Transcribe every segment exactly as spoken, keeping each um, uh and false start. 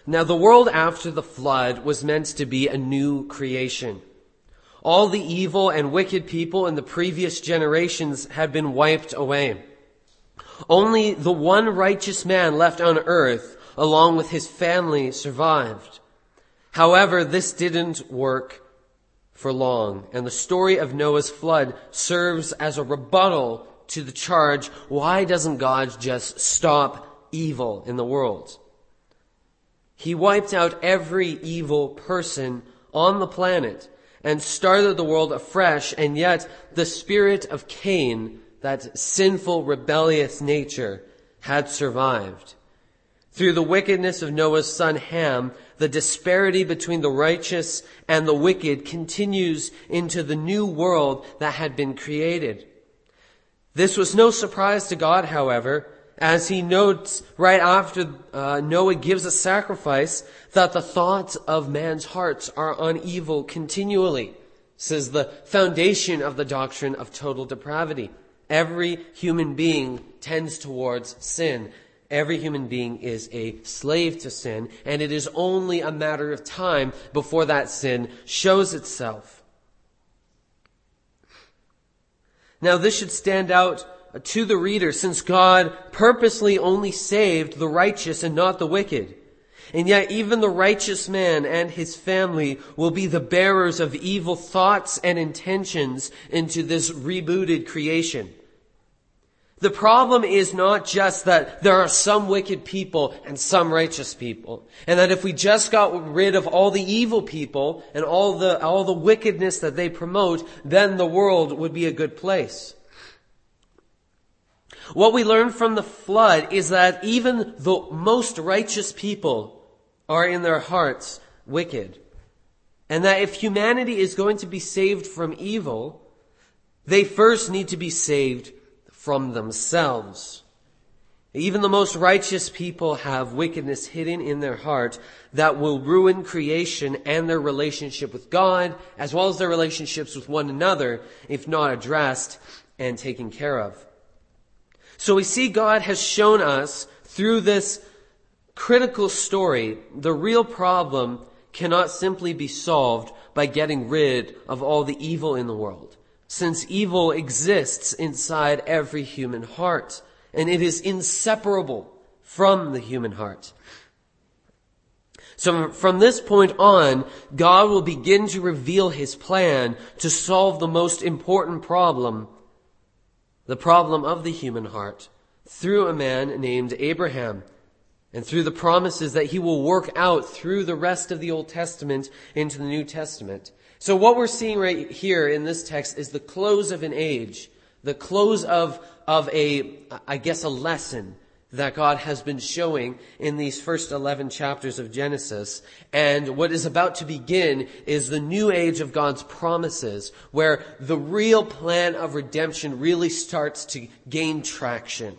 Now, the world after the flood was meant to be a new creation. All the evil and wicked people in the previous generations had been wiped away. Only the one righteous man left on earth, along with his family, survived. However, this didn't work for long, and the story of Noah's flood serves as a rebuttal to the charge, why doesn't God just stop evil in the world? He wiped out every evil person on the planet and started the world afresh, and yet the spirit of Cain, that sinful, rebellious nature, had survived. Through the wickedness of Noah's son Ham, the disparity between the righteous and the wicked continues into the new world that had been created. This was no surprise to God, however, as he notes right after uh, Noah gives a sacrifice that the thoughts of man's hearts are on evil continually. This is the foundation of the doctrine of total depravity. Every human being tends towards sin. Every human being is a slave to sin, and it is only a matter of time before that sin shows itself. Now, this should stand out to the reader, since God purposely only saved the righteous and not the wicked. And yet even the righteous man and his family will be the bearers of evil thoughts and intentions into this rebooted creation. The problem is not just that there are some wicked people and some righteous people, and that if we just got rid of all the evil people and all the all the wickedness that they promote, then the world would be a good place. What we learn from the flood is that even the most righteous people are in their hearts wicked, and that if humanity is going to be saved from evil, they first need to be saved from themselves. Even the most righteous people have wickedness hidden in their heart that will ruin creation and their relationship with God, as well as their relationships with one another, if not addressed and taken care of. So we see God has shown us through this critical story, the real problem cannot simply be solved by getting rid of all the evil in the world, since evil exists inside every human heart, and it is inseparable from the human heart. So from this point on, God will begin to reveal his plan to solve the most important problem, the problem of the human heart, through a man named Abraham, and through the promises that he will work out through the rest of the Old Testament into the New Testament. So what we're seeing right here in this text is the close of an age, the close of, of a, I guess, a lesson that God has been showing in these first eleven chapters of Genesis. And what is about to begin is the new age of God's promises, where the real plan of redemption really starts to gain traction.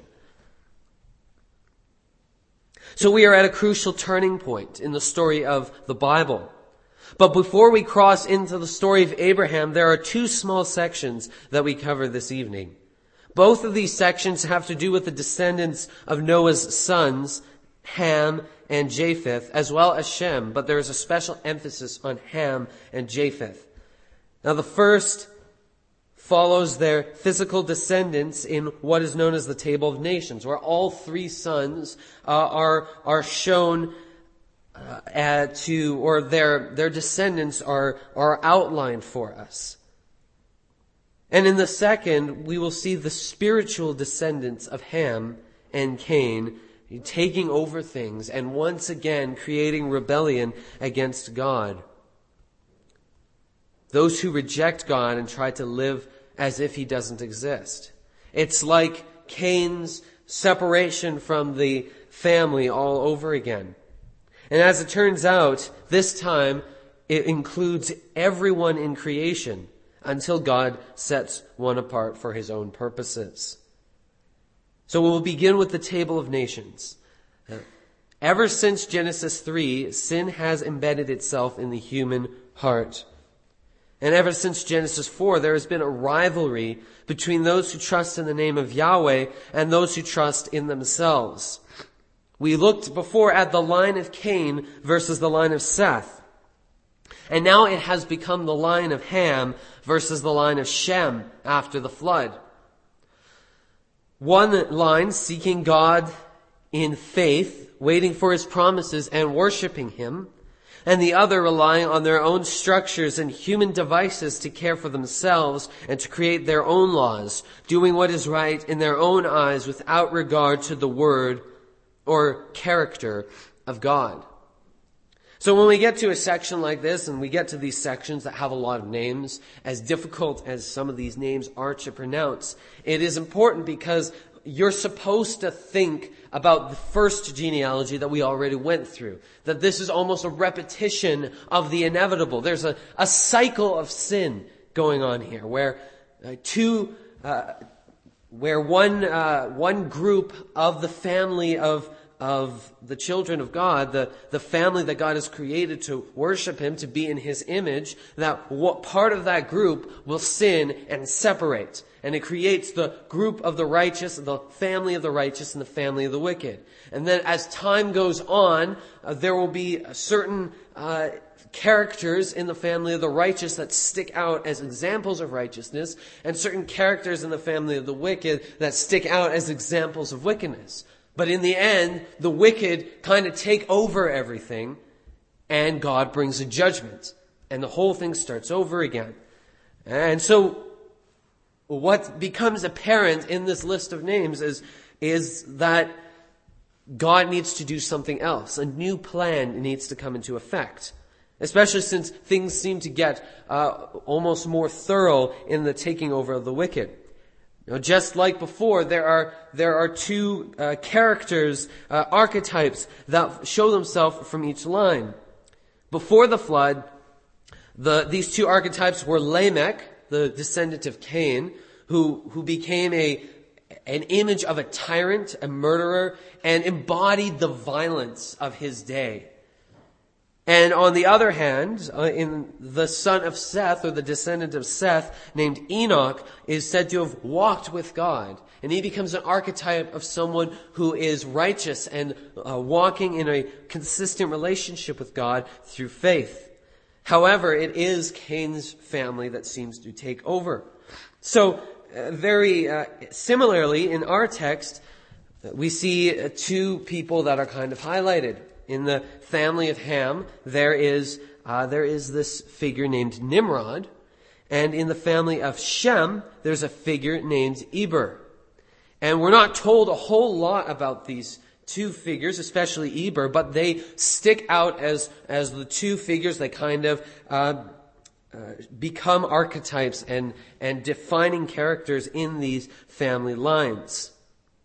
So we are at a crucial turning point in the story of the Bible. But before we cross into the story of Abraham, there are two small sections that we cover this evening. Both of these sections have to do with the descendants of Noah's sons, Ham and Japheth, as well as Shem, but there is a special emphasis on Ham and Japheth. Now, the first follows their physical descendants in what is known as the Table of Nations, where all three sons uh, are are shown uh, at, to, or their their descendants are are outlined for us. And in the second, we will see the spiritual descendants of Ham and Cain taking over things and once again creating rebellion against God. Those who reject God and try to live as if he doesn't exist. It's like Cain's separation from the family all over again. And as it turns out, this time it includes everyone in creation until God sets one apart for his own purposes. So we'll begin with the Table of Nations. Ever since Genesis three, sin has embedded itself in the human heart. And ever since Genesis four, there has been a rivalry between those who trust in the name of Yahweh and those who trust in themselves. We looked before at the line of Cain versus the line of Seth. And now it has become the line of Ham versus the line of Shem after the flood. One line seeking God in faith, waiting for his promises and worshiping him, and the other relying on their own structures and human devices to care for themselves and to create their own laws, doing what is right in their own eyes without regard to the word or character of God. So when we get to a section like this, and we get to these sections that have a lot of names, as difficult as some of these names are to pronounce, it is important because you're supposed to think about the first genealogy that we already went through. That this is almost a repetition of the inevitable. There's a, a cycle of sin going on here, where uh, two, uh, where one, uh, one group of the family of of the children of God, the, the family that God has created to worship him, to be in his image, that what part of that group will sin and separate. And it creates the group of the righteous, the family of the righteous, and the family of the wicked. And then as time goes on, uh, there will be certain uh, characters in the family of the righteous that stick out as examples of righteousness, and certain characters in the family of the wicked that stick out as examples of wickedness. But in the end, the wicked kind of take over everything, and God brings a judgment. And the whole thing starts over again. And so, what becomes apparent in this list of names is, is that God needs to do something else. A new plan needs to come into effect. Especially since things seem to get uh, almost more thorough in the taking over of the wicked. Now, just like before, there are there are two uh, characters, uh, archetypes that show themselves from each line. Before the flood, the these two archetypes were Lamech, the descendant of Cain, who who became a an image of a tyrant, a murderer, and embodied the violence of his day. And on the other hand, uh, in the son of Seth, or the descendant of Seth, named Enoch, is said to have walked with God. And he becomes an archetype of someone who is righteous and uh, walking in a consistent relationship with God through faith. However, it is Cain's family that seems to take over. So, uh, very uh, similarly, in our text, we see uh, two people that are kind of highlighted. In the family of Ham, there is uh, there is this figure named Nimrod, and in the family of Shem, there's a figure named Eber. And we're not told a whole lot about these two figures, especially Eber, but they stick out as as the two figures. They kind of uh, uh, become archetypes and and defining characters in these family lines.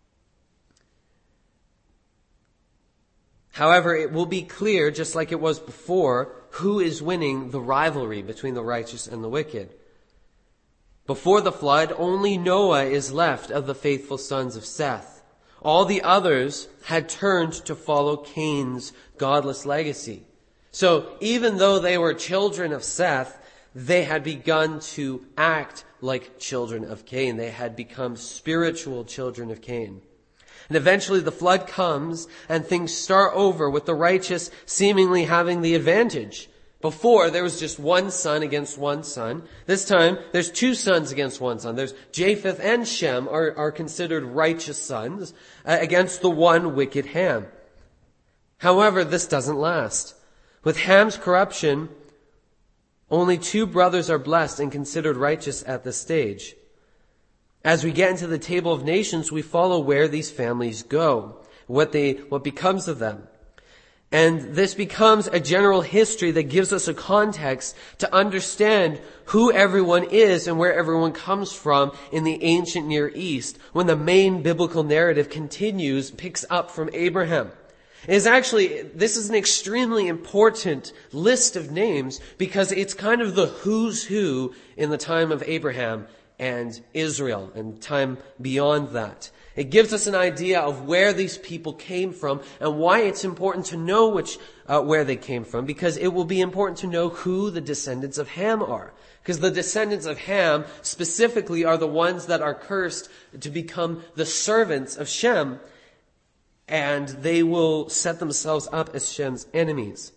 However, it will be clear, just like it was before, who is winning the rivalry between the righteous and the wicked. Before the flood, only Noah is left of the faithful sons of Seth. All the others had turned to follow Cain's godless legacy. So even though they were children of Seth, they had begun to act like children of Cain. They had become spiritual children of Cain. And eventually the flood comes and things start over with the righteous seemingly having the advantage. Before, there was just one son against one son. This time, there's two sons against one son. There's Japheth and Shem are, are considered righteous sons uh, against the one wicked Ham. However, this doesn't last. With Ham's corruption, only two brothers are blessed and considered righteous at this stage. As we get into the table of nations, we follow where these families go, what they, what becomes of them. And this becomes a general history that gives us a context to understand who everyone is and where everyone comes from in the ancient Near East, when the main biblical narrative continues, picks up from Abraham. It is actually, this is an extremely important list of names because it's kind of the who's who in the time of Abraham and Israel and time beyond that. It gives us an idea of where these people came from and why it's important to know which uh, where they came from, because it will be important to know who the descendants of Ham are. Because the descendants of Ham specifically are the ones that are cursed to become the servants of Shem. and they will set themselves up as Shem's enemies.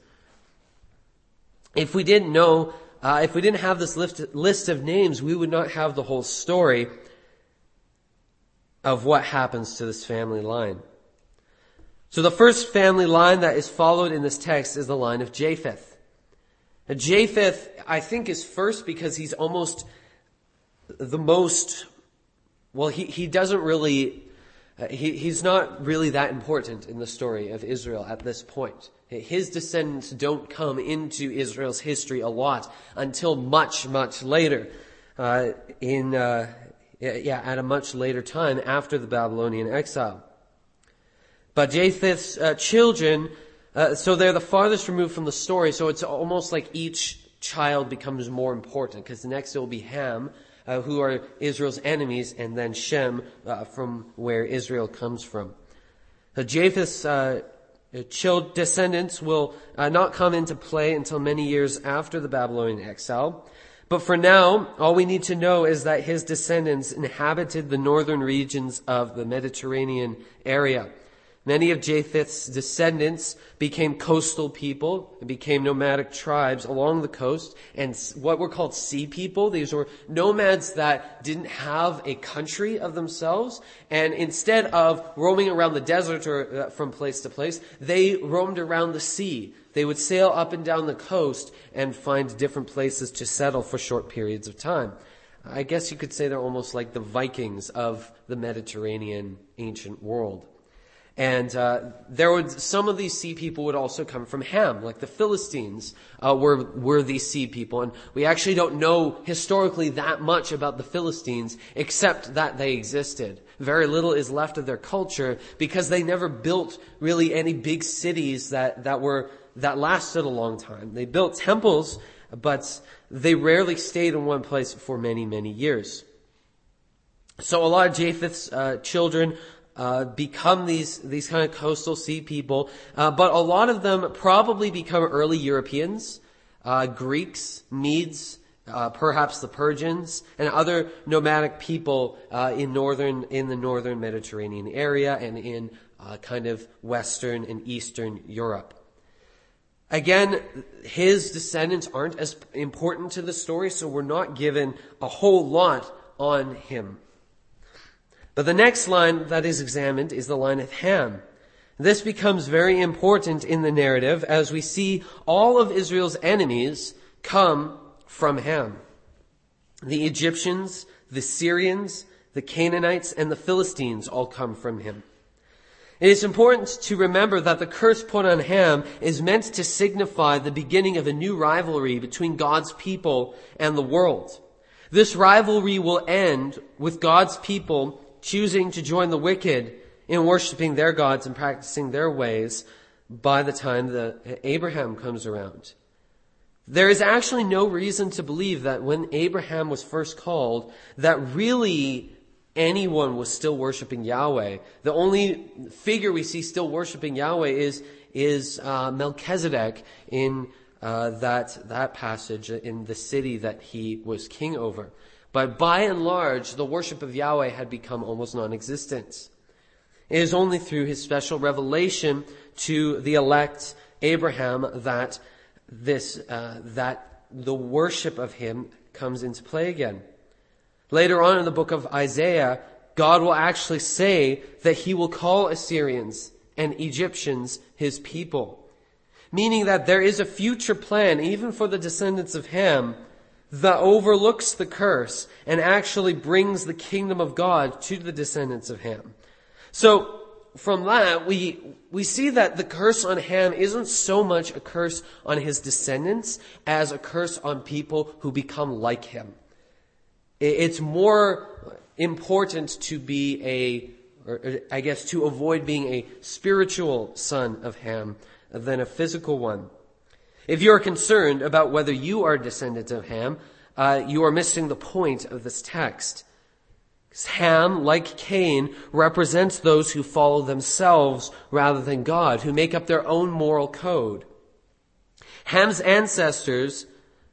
If we didn't know, uh, if we didn't have this list, list of names, we would not have the whole story of what happens to this family line. So the first family line that is followed in this text is the line of Japheth. Now, Japheth, I think, is first because he's almost the most, well, he, he doesn't really, uh, he, he's not really that important in the story of Israel at this point. His descendants don't come into Israel's history a lot until much, much later, uh, in, uh, yeah, at a much later time after the Babylonian exile. But Japheth's uh, children, uh, so they're the farthest removed from the story, so it's almost like each child becomes more important, because the next it will be Ham, uh, who are Israel's enemies, and then Shem, uh, from where Israel comes from. So Japheth's uh, child descendants will uh, not come into play until many years after the Babylonian exile. But for now, all we need to know is that his descendants inhabited the northern regions of the Mediterranean area. Many of Japheth's descendants became coastal people and became nomadic tribes along the coast, and what were called sea people. These were nomads that didn't have a country of themselves, and instead of roaming around the desert or uh, from place to place, they roamed around the sea. They would sail up and down the coast and find different places to settle for short periods of time. I guess you could say they're almost like the Vikings of the Mediterranean ancient world. And uh, there would some of these sea people would also come from Ham, like the Philistines uh, were were these sea people. And we actually don't know historically that much about the Philistines, except that they existed. Very little is left of their culture because they never built really any big cities that that were that lasted a long time. They built temples, but they rarely stayed in one place for many many years. So a lot of Japheth's uh, children Uh, become these these kind of coastal sea people, uh, but a lot of them probably become early Europeans, uh, Greeks, Medes, uh, perhaps the Persians, and other nomadic people uh, in northern in the northern Mediterranean area and in uh, kind of Western and Eastern Europe. Again, his descendants aren't as important to the story, so we're not given a whole lot on him. But the next line that is examined is the line of Ham. This becomes very important in the narrative as we see all of Israel's enemies come from Ham. The Egyptians, the Syrians, the Canaanites, and the Philistines all come from him. It is important to remember that the curse put on Ham is meant to signify the beginning of a new rivalry between God's people and the world. This rivalry will end with God's people choosing to join the wicked in worshiping their gods and practicing their ways by the time that Abraham comes around. There is actually no reason to believe that when Abraham was first called, that really anyone was still worshiping Yahweh. The only figure we see still worshiping Yahweh is is uh, Melchizedek in uh, that that passage in the city that he was king over. But by and large, the worship of Yahweh had become almost non-existent. It is only through his special revelation to the elect Abraham that this, uh, that the worship of him comes into play again. Later on in the book of Isaiah, God will actually say that he will call Assyrians and Egyptians his people, meaning that there is a future plan, even for the descendants of Ham, that overlooks the curse and actually brings the kingdom of God to the descendants of Ham. So from that, we we see that the curse on Ham isn't so much a curse on his descendants as a curse on people who become like him. It's more important to be a, or I guess to avoid being a spiritual son of Ham than a physical one. If you are concerned about whether you are a descendant of Ham, uh, you are missing the point of this text. Ham, like Cain, represents those who follow themselves rather than God, who make up their own moral code. Ham's ancestors,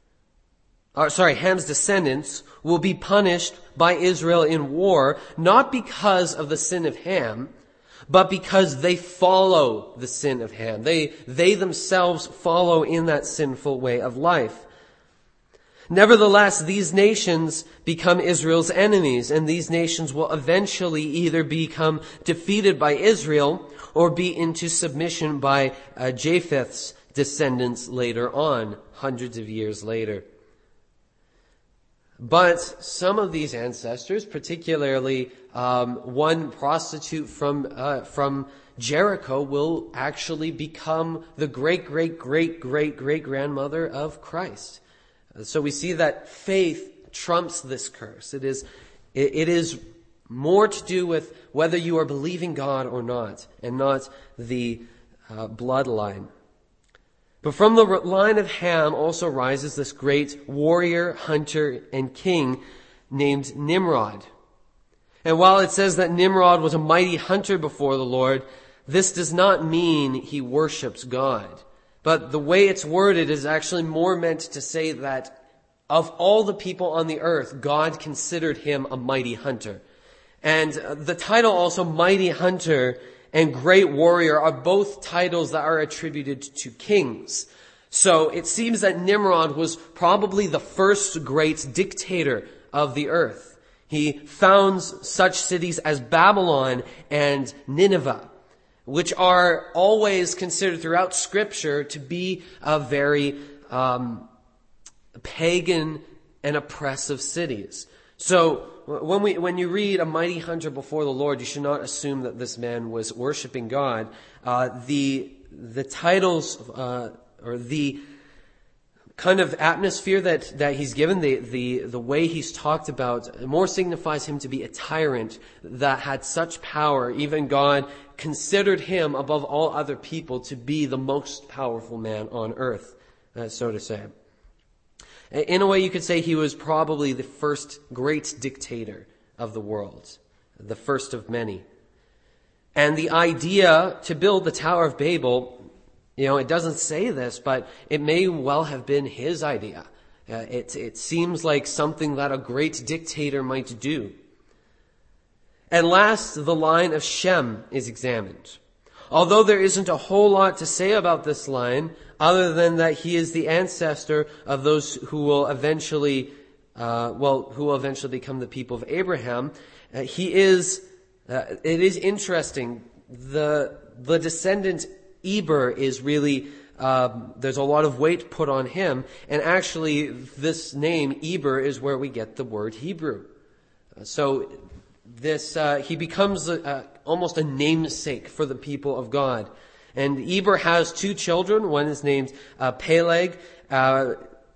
or sorry, Ham's descendants will be punished by Israel in war, not because of the sin of Ham, but because they follow the sin of Ham. They, they themselves follow in that sinful way of life. Nevertheless, these nations become Israel's enemies, and these nations will eventually either become defeated by Israel or be into submission by uh, Japheth's descendants later on, hundreds of years later. But some of these ancestors, particularly um, one prostitute from uh, from Jericho, will actually become the great, great, great, great, great grandmother of Christ. So we see that faith trumps this curse. It is, it, it is more to do with whether you are believing God or not, and not the uh, bloodline. But from the line of Ham also rises this great warrior, hunter, and king named Nimrod. And while it says that Nimrod was a mighty hunter before the Lord, this does not mean he worships God. But the way it's worded is actually more meant to say that of all the people on the earth, God considered him a mighty hunter. And the title also, mighty hunter and great warrior, are both titles that are attributed to kings. So it seems that Nimrod was probably the first great dictator of the earth. He founds such cities as Babylon and Nineveh, which are always considered throughout Scripture to be a very um, pagan and oppressive cities. So when we when you read a mighty hunter before the Lord, you should not assume that this man was worshiping God. Uh, the the titles uh, or the kind of atmosphere that, that he's given, the, the, the way he's talked about, more signifies him to be a tyrant that had such power. Even God considered him above all other people to be the most powerful man on earth, uh, so to say. In a way, you could say he was probably the first great dictator of the world, the first of many. And the idea to build the Tower of Babel, you know, it doesn't say this, but it may well have been his idea. Uh, it, it seems like something that a great dictator might do. And last, the line of Shem is examined. Although there isn't a whole lot to say about this line, other than that he is the ancestor of those who will eventually, uh, well, who will eventually become the people of Abraham. Uh, he is, uh, it is interesting. The, the descendant Eber is really, um, there's a lot of weight put on him. And actually, this name, Eber, is where we get the word Hebrew. Uh, so, this, uh, he becomes a, a, almost a namesake for the people of God. And Eber has two children. One is named uh, Peleg. Uh,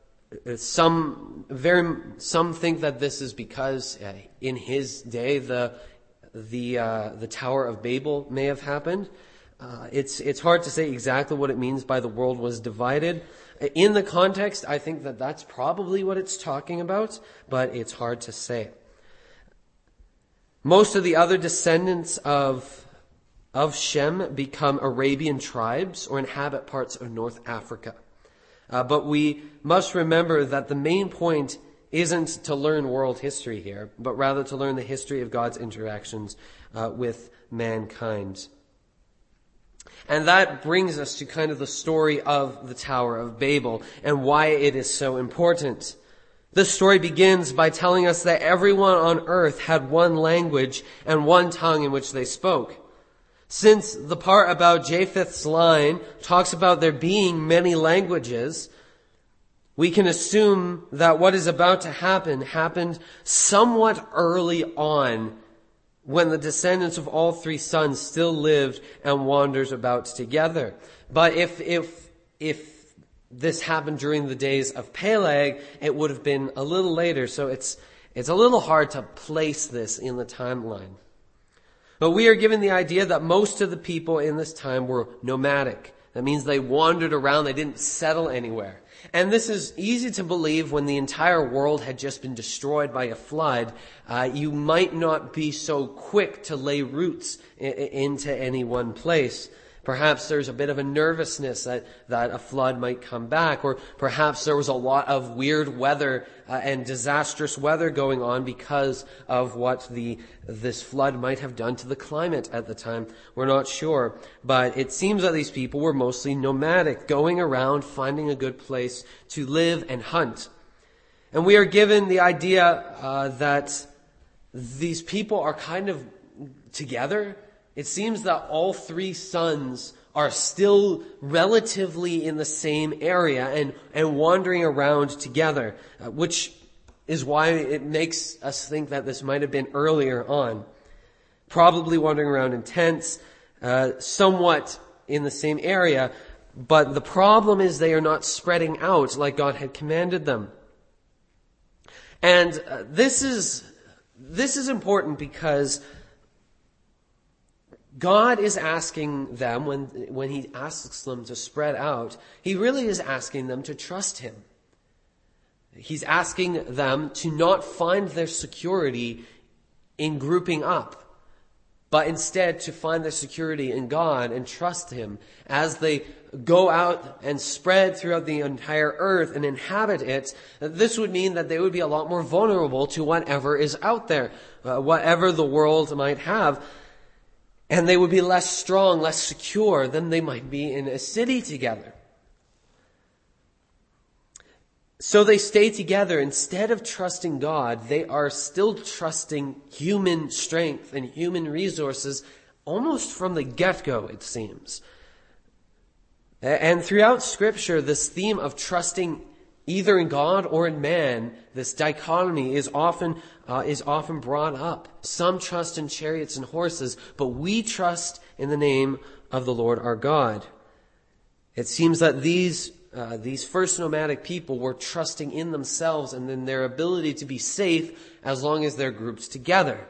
some very some think that this is because uh, in his day the the uh, the Tower of Babel may have happened. Uh, it's it's hard to say exactly what it means by the world was divided. In the context, I think that that's probably what it's talking about, but it's hard to say. Most of the other descendants of of Shem become Arabian tribes or inhabit parts of North Africa. Uh, but we must remember that the main point isn't to learn world history here, but rather to learn the history of God's interactions uh, with mankind. And that brings us to kind of the story of the Tower of Babel and why it is so important. This story begins by telling us that everyone on earth had one language and one tongue in which they spoke. Since the part about Japheth's line talks about there being many languages, we can assume that what is about to happen happened somewhat early on, when the descendants of all three sons still lived and wandered about together. But if if if this happened during the days of Peleg, it would have been a little later. So it's it's a little hard to place this in the timeline. But we are given the idea that most of the people in this time were nomadic. That means they wandered around, they didn't settle anywhere. And this is easy to believe when the entire world had just been destroyed by a flood. Uh, you might not be so quick to lay roots I- into any one place. Perhaps there's a bit of a nervousness that, that a flood might come back, or perhaps there was a lot of weird weather uh, and disastrous weather going on because of what the this flood might have done to the climate at the time. We're not sure, but it seems that these people were mostly nomadic, going around finding a good place to live and hunt. And we are given the idea uh, that these people are kind of together. It seems that all three sons are still relatively in the same area and, and wandering around together, uh, which is why it makes us think that this might have been earlier on. Probably wandering around in tents, uh, somewhat in the same area, but the problem is they are not spreading out like God had commanded them. And uh, this is, this is important because God is asking them, when, when He asks them to spread out, He really is asking them to trust Him. He's asking them to not find their security in grouping up, but instead to find their security in God and trust Him as they go out and spread throughout the entire earth and inhabit it. This would mean that they would be a lot more vulnerable to whatever is out there, uh, whatever the world might have. And they would be less strong, less secure than they might be in a city together. So they stay together. Instead of trusting God, they are still trusting human strength and human resources almost from the get-go, it seems. And throughout Scripture, this theme of trusting either in God or in man, this dichotomy is often uh, is often brought up. Some trust in chariots and horses, but we trust in the name of the Lord our God. It seems that these uh, these first nomadic people were trusting in themselves and in their ability to be safe as long as they're grouped together.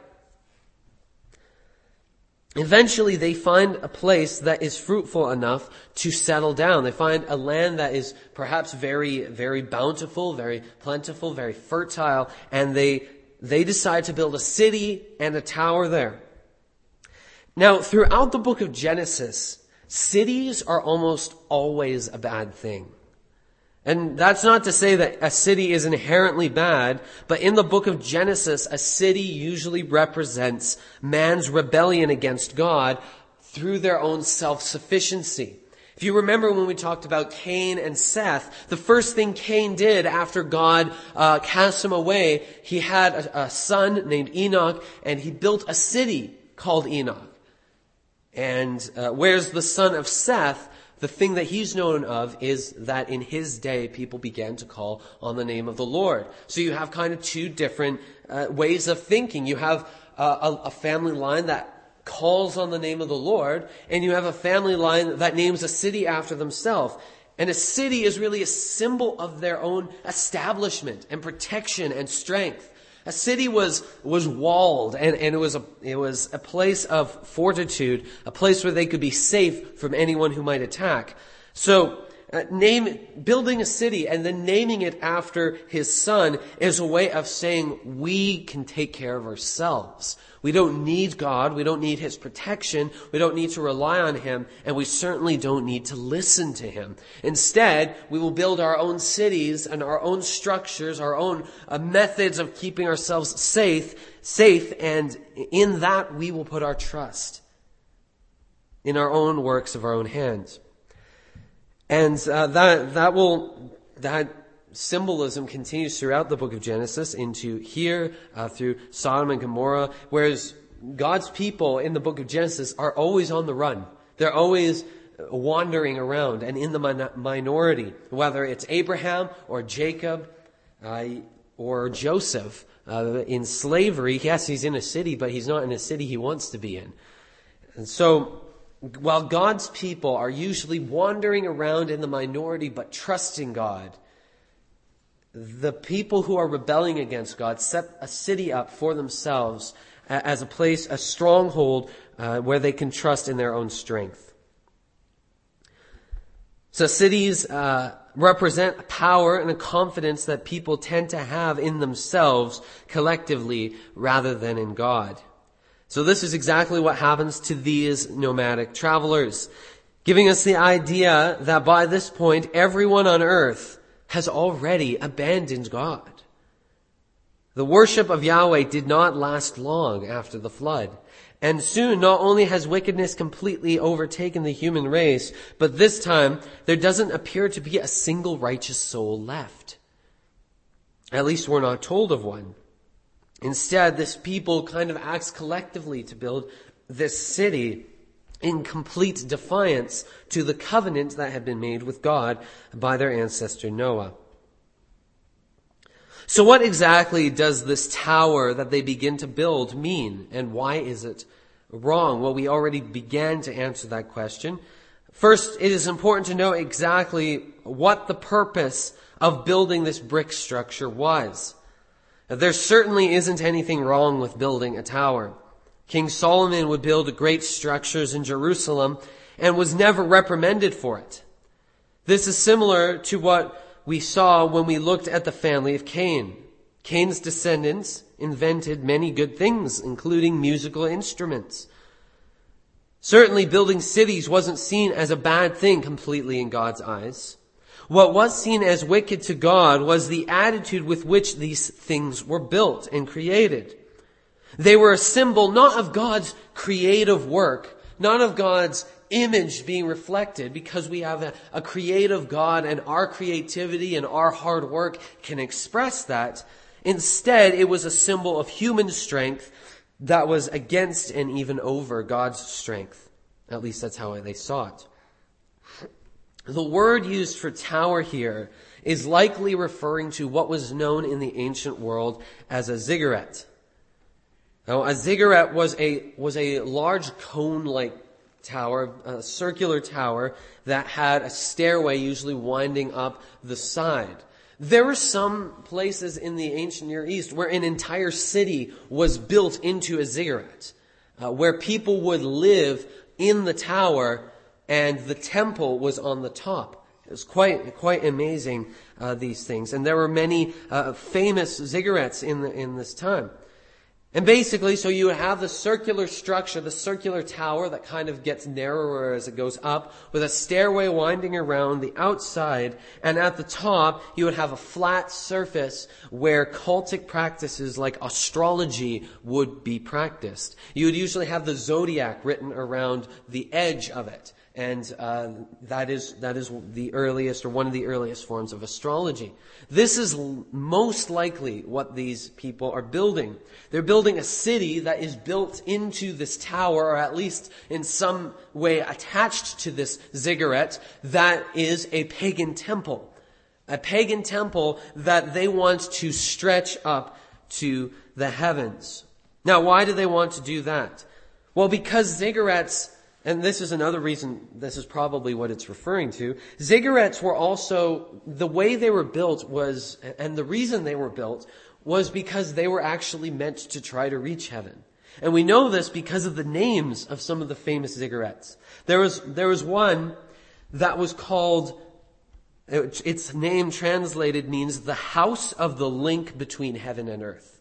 Eventually, they find a place that is fruitful enough to settle down. They find a land that is perhaps very, very bountiful, very plentiful, very fertile, and they, they decide to build a city and a tower there. Now, throughout the book of Genesis, cities are almost always a bad thing. And that's not to say that a city is inherently bad, but in the book of Genesis, a city usually represents man's rebellion against God through their own self-sufficiency. If you remember when we talked about Cain and Seth, the first thing Cain did after God uh, cast him away, he had a, a son named Enoch, and he built a city called Enoch. And uh, whereas the son of Seth, the thing that he's known of is that in his day, people began to call on the name of the Lord. So you have kind of two different uh, ways of thinking. You have uh, a, a family line that calls on the name of the Lord, and you have a family line that names a city after themselves. And a city is really a symbol of their own establishment and protection and strength. A city was, was walled, and, and it was a, it was a place of fortitude, a place where they could be safe from anyone who might attack. So, uh, name, building a city and then naming it after his son is a way of saying we can take care of ourselves. We don't need God. We don't need His protection. We don't need to rely on Him. And we certainly don't need to listen to Him. Instead, we will build our own cities and our own structures, our own uh, methods of keeping ourselves safe, safe. And in that, we will put our trust in our own works of our own hands. And uh, that, that will, that symbolism continues throughout the book of Genesis into here, uh, through Sodom and Gomorrah, whereas God's people in the book of Genesis are always on the run. They're always wandering around and in the min- minority, whether it's Abraham or Jacob uh, or Joseph uh, in slavery. Yes, he's in a city, but he's not in a city he wants to be in. And so, while God's people are usually wandering around in the minority but trusting God, the people who are rebelling against God set a city up for themselves as a place, a stronghold uh, where they can trust in their own strength. So cities uh, represent a power and a confidence that people tend to have in themselves collectively rather than in God. So this is exactly what happens to these nomadic travelers. giving us the idea that by this point, everyone on earth has already abandoned God. The worship of Yahweh did not last long after the flood. And soon, not only has wickedness completely overtaken the human race, but this time, there doesn't appear to be a single righteous soul left. At least we're not told of one. Instead, this people kind of acts collectively to build this city in complete defiance to the covenant that had been made with God by their ancestor Noah. So what exactly does this tower that they begin to build mean, and why is it wrong? Well, we already began to answer that question. First, it is important to know exactly what the purpose of building this brick structure was. There certainly isn't anything wrong with building a tower. King Solomon would build great structures in Jerusalem and was never reprimanded for it. This is similar to what we saw when we looked at the family of Cain. Cain's descendants invented many good things, including musical instruments. Certainly, building cities wasn't seen as a bad thing completely in God's eyes. What was seen as wicked to God was the attitude with which these things were built and created. They were a symbol not of God's creative work, not of God's image being reflected, because we have a, a creative God and our creativity and our hard work can express that. Instead, it was a symbol of human strength that was against and even over God's strength. At least that's how they saw it. The word used for tower here is likely referring to what was known in the ancient world as a ziggurat. Now, a ziggurat was a was a large cone-like tower, a circular tower that had a stairway usually winding up the side. There were some places in the ancient Near East where an entire city was built into a ziggurat, uh, where people would live in the tower and the temple was on the top. It was quite quite amazing, uh, these things. And there were many uh, famous ziggurats in the, in this time. And basically, so you have the circular structure, the circular tower that kind of gets narrower as it goes up, with a stairway winding around the outside, and at the top you would have a flat surface where cultic practices like astrology would be practiced. You would usually have the zodiac written around the edge of it, and uh, that is that is the earliest or one of the earliest forms of astrology. This is most likely what these people are building. They're building a city that is built into this tower, or at least in some way attached to this ziggurat, that is a pagan temple. A pagan temple that they want to stretch up to the heavens. Now, why do they want to do that? Well, because ziggurats, and this is another reason, this is probably what it's referring to, ziggurats were also, the way they were built was, and the reason they were built was because they were actually meant to try to reach heaven. And we know this because of the names of some of the famous ziggurats. There was, there was one that was called, its name translated means the house of the link between heaven and earth.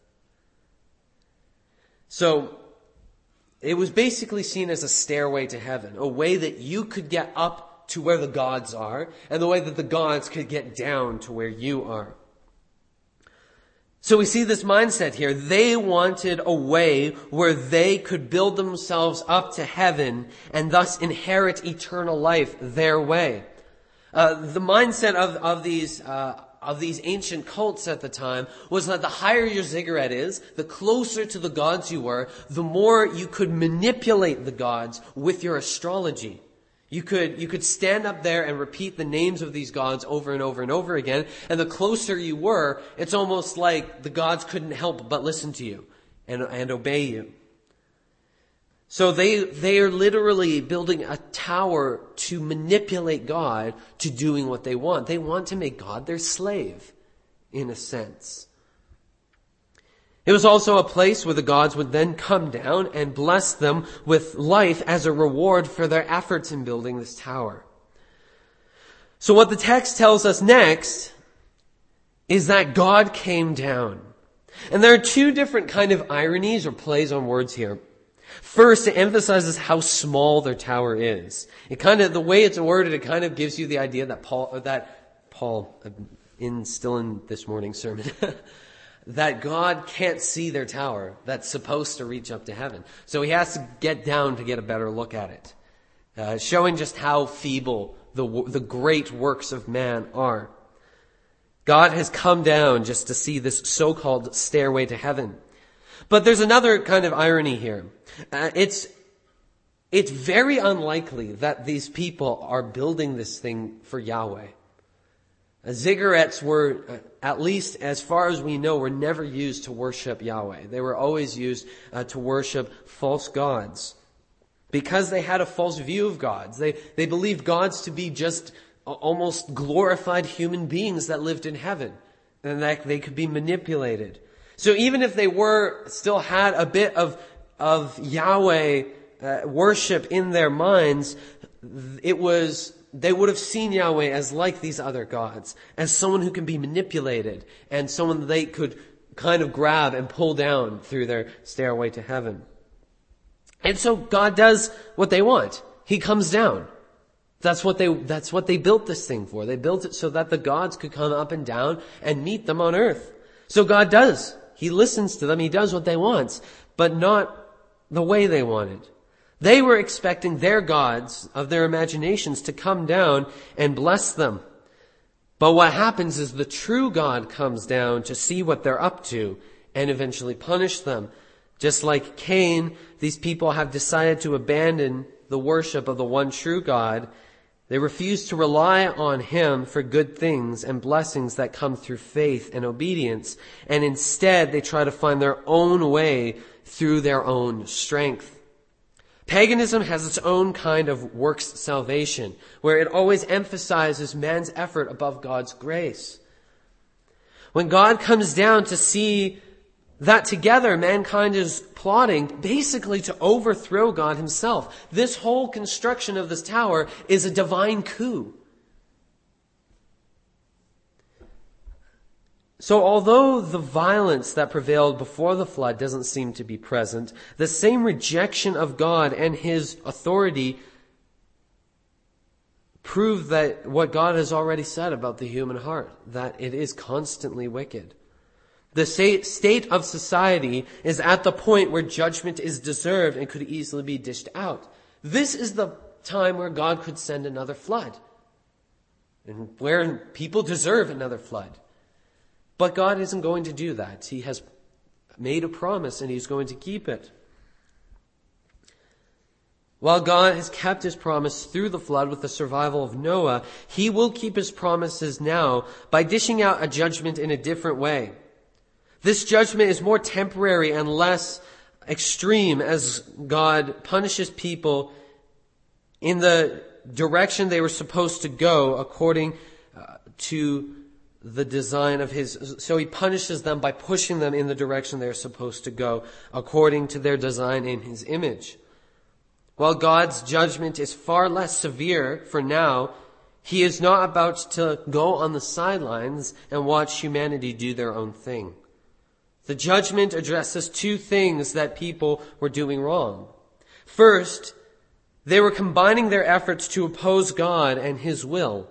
So, it was basically seen as a stairway to heaven, a way that you could get up to where the gods are, and the way that the gods could get down to where you are. So we see this mindset here. They wanted a way where they could build themselves up to heaven and thus inherit eternal life their way. Uh, the mindset of, of these uh, of these ancient cults at the time was that the higher your ziggurat is, the closer to the gods you were, the more you could manipulate the gods with your astrology. You could, you could stand up there and repeat the names of these gods over and over and over again, and the closer you were, it's almost like the gods couldn't help but listen to you and, and obey you. So they, they are literally building a tower to manipulate God to doing what they want. They want to make God their slave, in a sense. It was also a place where the gods would then come down and bless them with life as a reward for their efforts in building this tower. So what the text tells us next is that God came down. And there are two different kind of ironies or plays on words here. First, it emphasizes how small their tower is. It kind of, the way it's worded, it kind of gives you the idea that Paul, that Paul, in, still in this morning's sermon, that God can't see their tower that's supposed to reach up to heaven. So he has to get down to get a better look at it. Uh, showing just how feeble the, the great works of man are. God has come down just to see this so-called stairway to heaven. But there's another kind of irony here. Uh, it's, it's very unlikely that these people are building this thing for Yahweh. Uh, ziggurats were, uh, at least as far as we know, were never used to worship Yahweh. They were always used uh, to worship false gods. Because they had a false view of gods. They, they believed gods to be just almost glorified human beings that lived in heaven. And that they could be manipulated. So even if they were, still had a bit of, of Yahweh uh, worship in their minds, it was, they would have seen Yahweh as like these other gods. As someone who can be manipulated. And someone they could kind of grab and pull down through their stairway to heaven. And so God does what they want. He comes down. That's what they, that's what they built this thing for. They built it so that the gods could come up and down and meet them on earth. So God does. He listens to them. He does what they want, but not the way they wanted. They were expecting their gods of their imaginations to come down and bless them. But what happens is the true God comes down to see what they're up to and eventually punish them. Just like Cain, these people have decided to abandon the worship of the one true God. They refuse to rely on him for good things and blessings that come through faith and obedience. And instead, they try to find their own way through their own strength. Paganism has its own kind of works salvation, where it always emphasizes man's effort above God's grace. When God comes down to see that together mankind is plotting basically to overthrow God himself. This whole construction of this tower is a divine coup. So although the violence that prevailed before the flood doesn't seem to be present, the same rejection of God and his authority prove that what God has already said about the human heart, that it is constantly wicked. The state of society is at the point where judgment is deserved and could easily be dished out. This is the time where God could send another flood, and where people deserve another flood. But God isn't going to do that. He has made a promise and he's going to keep it. While God has kept his promise through the flood with the survival of Noah, he will keep his promises now by dishing out a judgment in a different way. This judgment is more temporary and less extreme as God punishes people in the direction they were supposed to go according uh, to the design of his. So he punishes them by pushing them in the direction they're supposed to go according to their design in his image. While God's judgment is far less severe for now, he is not about to go on the sidelines and watch humanity do their own thing. The judgment addresses two things that people were doing wrong. First, they were combining their efforts to oppose God and his will.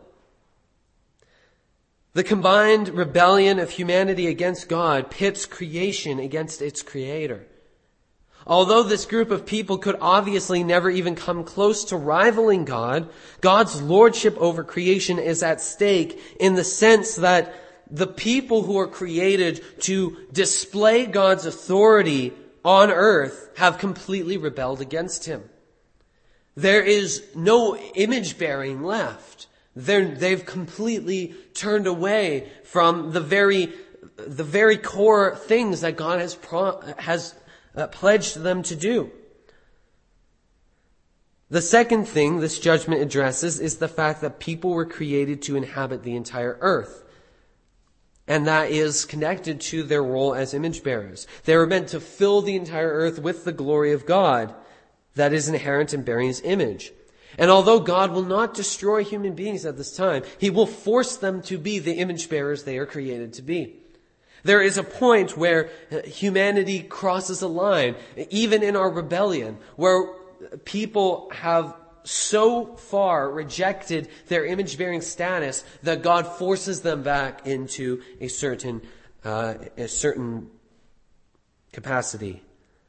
The combined rebellion of humanity against God pits creation against its creator. Although this group of people could obviously never even come close to rivaling God, God's lordship over creation is at stake in the sense that the people who are created to display God's authority on earth have completely rebelled against him. There is no image bearing left. They're, they've completely turned away from the very, the very core things that God has pro, has uh, pledged them to do. The second thing this judgment addresses is the fact that people were created to inhabit the entire earth. And that is connected to their role as image bearers. They were meant to fill the entire earth with the glory of God that is inherent in bearing his image. And although God will not destroy human beings at this time, he will force them to be the image bearers they are created to be. There is a point where humanity crosses a line, even in our rebellion, where people have so far rejected their image-bearing status that God forces them back into a certain, uh, a certain capacity.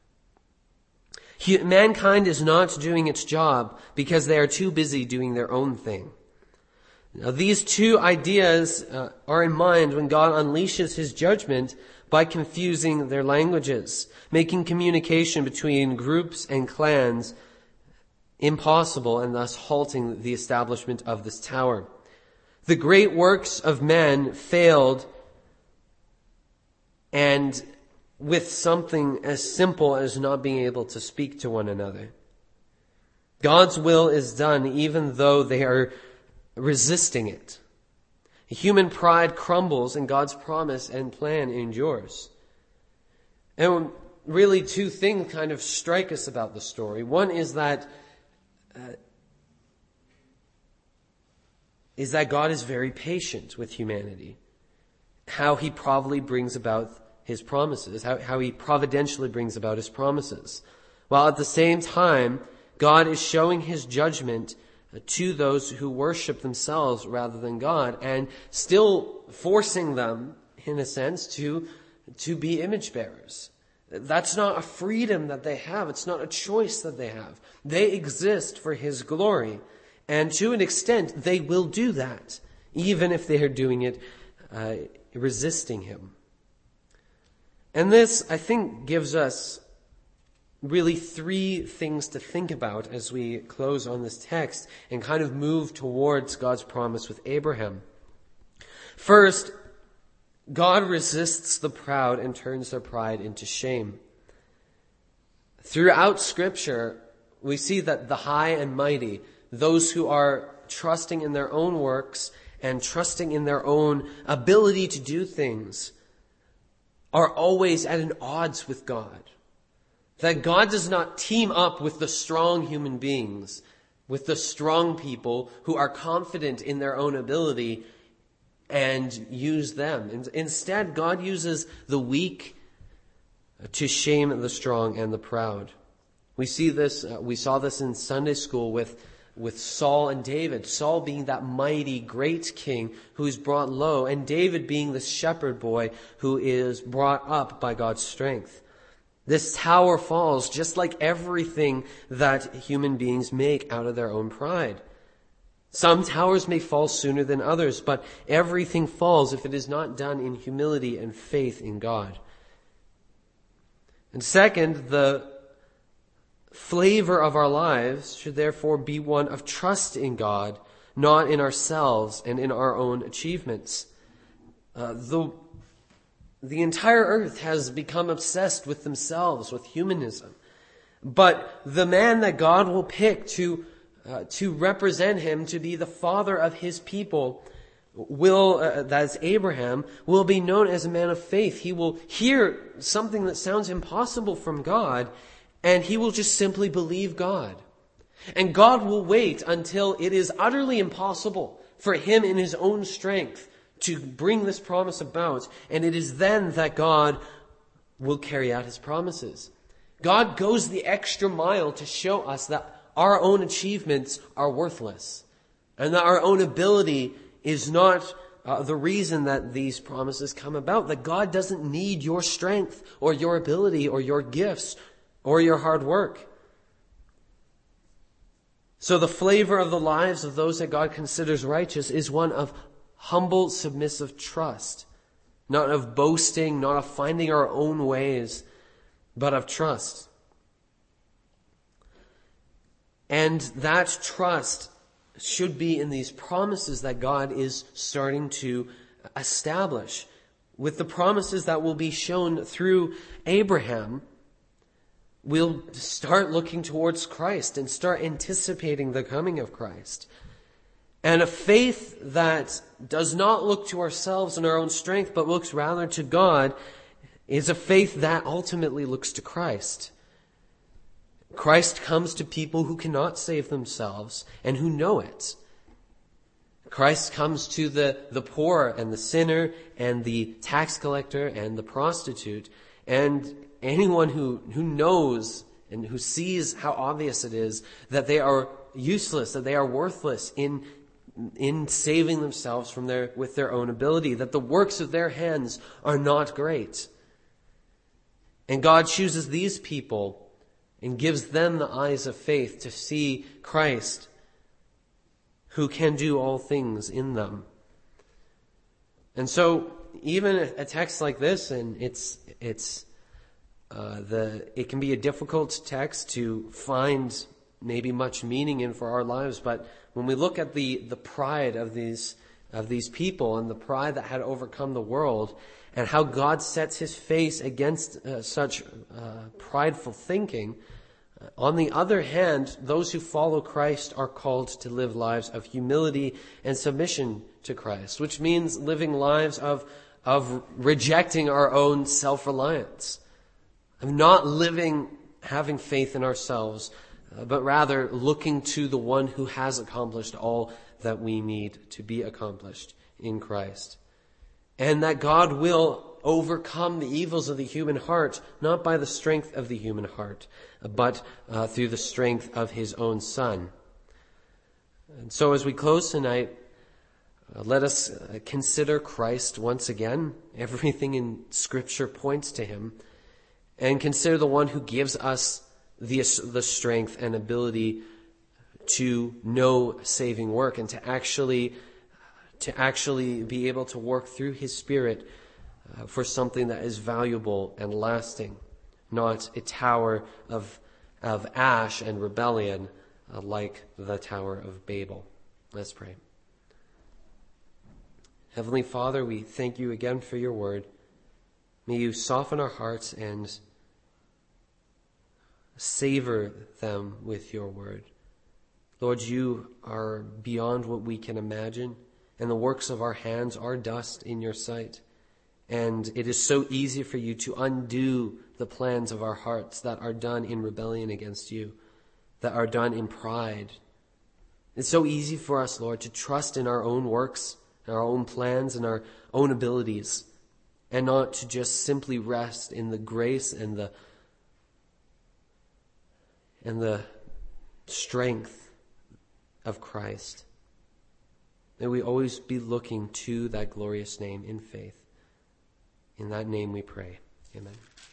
Mankind is not doing its job because they are too busy doing their own thing. Now, these two ideas uh, are in mind when God unleashes his judgment by confusing their languages, making communication between groups and clans impossible and thus halting the establishment of this tower. The great works of men failed, and with something as simple as not being able to speak to one another. God's will is done even though they are resisting it. Human pride crumbles and God's promise and plan endures. And really two things kind of strike us about the story. One is that uh, is that God is very patient with humanity. How he probably brings about his promises, how, how he providentially brings about his promises. While at the same time, God is showing his judgment to those who worship themselves rather than God, and still forcing them, in a sense, to, to be image bearers. That's not a freedom that they have. It's not a choice that they have. They exist for his glory. And to an extent, they will do that, even if they are doing it uh, resisting him. And this, I think, gives us really three things to think about as we close on this text and kind of move towards God's promise with Abraham. First, God resists the proud and turns their pride into shame. Throughout Scripture, we see that the high and mighty, those who are trusting in their own works and trusting in their own ability to do things, are always at an odds with God. That God does not team up with the strong human beings, with the strong people who are confident in their own ability and use them. Instead, God uses the weak to shame the strong and the proud. We see this, uh, we saw this in Sunday school with, with Saul and David. Saul being that mighty, great king who is brought low, and David being the shepherd boy who is brought up by God's strength. This tower falls just like everything that human beings make out of their own pride. Some towers may fall sooner than others, but everything falls if it is not done in humility and faith in God. And second, the flavor of our lives should therefore be one of trust in God, not in ourselves and in our own achievements. Uh, the The entire earth has become obsessed with themselves, with humanism. But the man that God will pick to uh, to represent him, to be the father of his people, will, uh, that is Abraham, will be known as a man of faith. He will hear something that sounds impossible from God, and he will just simply believe God. And God will wait until it is utterly impossible for him in his own strength to bring this promise about, and it is then that God will carry out his promises. God goes the extra mile to show us that our own achievements are worthless, and that our own ability is not uh, the reason that these promises come about, that God doesn't need your strength or your ability or your gifts or your hard work. So the flavor of the lives of those that God considers righteous is one of humble, submissive trust, not of boasting, not of finding our own ways, but of trust. And that trust should be in these promises that God is starting to establish. With the promises that will be shown through Abraham, we'll start looking towards Christ and start anticipating the coming of Christ. And a faith that does not look to ourselves and our own strength, but looks rather to God, is a faith that ultimately looks to Christ. Christ comes to people who cannot save themselves and who know it. Christ comes to the, the poor and the sinner and the tax collector and the prostitute, and anyone who, who knows and who sees how obvious it is that they are useless, that they are worthless in in saving themselves from their with their own ability, that the works of their hands are not great. And God chooses these people and gives them the eyes of faith to see Christ, who can do all things in them. And so even a text like this, and it's it's uh, the it can be a difficult text to find maybe much meaning in for our lives, but when we look at the, the pride of these of these people and the pride that had overcome the world, and how God sets his face against uh, such uh, prideful thinking, uh, on the other hand, those who follow Christ are called to live lives of humility and submission to Christ, which means living lives of of rejecting our own self-reliance, of not living, having faith in ourselves, Uh, but rather looking to the one who has accomplished all that we need to be accomplished in Christ. And that God will overcome the evils of the human heart, not by the strength of the human heart, but uh, through the strength of his own Son. And so as we close tonight, uh, let us uh, consider Christ once again. Everything in Scripture points to him. And consider the one who gives us The, the strength and ability to know saving work, and to actually to actually be able to work through his Spirit uh, for something that is valuable and lasting, not a tower of of ash and rebellion uh, like the Tower of Babel. Let's pray. Heavenly Father, we thank you again for your word. May you soften our hearts and savor them with your word. Lord, you are beyond what we can imagine, and the works of our hands are dust in your sight. And it is so easy for you to undo the plans of our hearts that are done in rebellion against you, that are done in pride. It's so easy for us, Lord, to trust in our own works, our own plans, and our own abilities, and not to just simply rest in the grace and the and the strength of Christ. May we always be looking to that glorious name in faith. In that name we pray. Amen.